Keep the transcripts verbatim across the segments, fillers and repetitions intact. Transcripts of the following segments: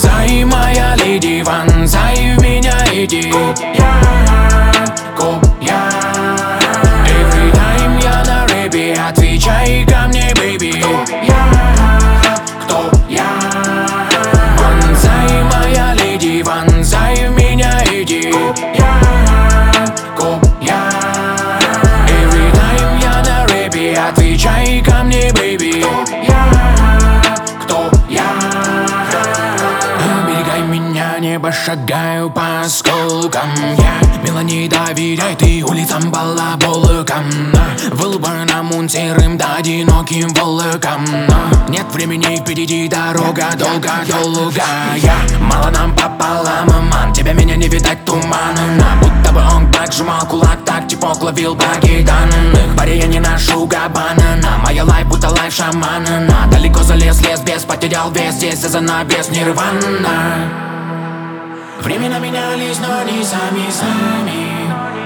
Вонзай, моя леди, вонзай в меня иди. Я, коп, я. Every time я на рэпе, отвечай ко мне, бэйби. Я, кто я? Вонзай, моя леди, вонзай в меня иди. Я, коп, я. Every time я на рэпе, отвечай ко мне, бэйби. Небо шагаю по осколкам. Я мило не доверяй ты улицам балаболокам. В лбанам серым да одиноким волокам. Нет времени, впереди дорога долго-долгая. Мало нам пополам, ман, тебя меня не видать тумана. Будто бы он поджимал кулак, так типок ловил баги данных. Баре я не ношу габана, моя лайф будто лайф шамана. Далеко залез лес, без потерял вес, здесь за занавес нирвана. Времена менялись, но не сами, сами.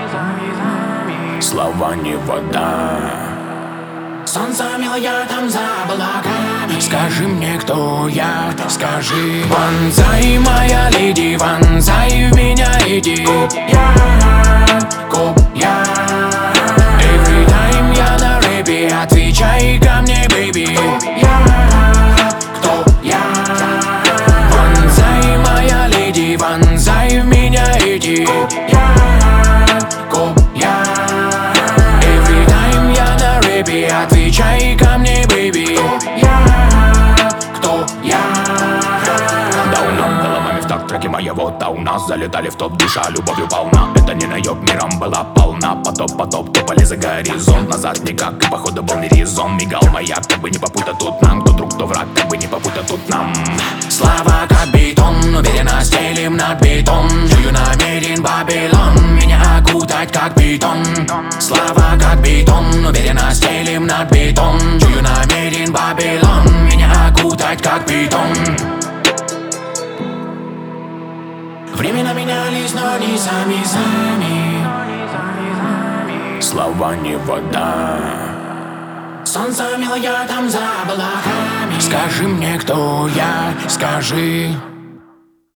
Слова не вода. Солнце милое там за облаками. Скажи мне, кто я, скажи. Вонзай, моя леди, вонзай в меня иди. Я, коп, я. Every time я на рэпе, отвечай ко мне, бэйби. Я, кто я? Вонзай, моя леди, вонзай в меня иди. Я, коп, я. Every time я на рэпе, отвечай ко мне, бэйби. Я, кто я? Даунам головами в такт треки моего тауна. Залетали в топ, душа любовью полна. Это не наеб, миром была полна. Потоп, потоп, топали за горизонт. Назад никак, и походу был не резон. Мигал маяк, как бы не попутать тут нам. Кто друг, кто враг, как бы не попутать тут нам. Слава как бетон, уверенно стелим над бетон. Чую намерен Вавилон, меня окутать как бетон. Слава как бетон, уверенно стелим над бетон. Чую намерен Вавилон, меня окутать как бетон. Времена менялись, но не сами, сами. Слова не вода. Солнце милое там за облаками. Скажи мне, кто я, скажи.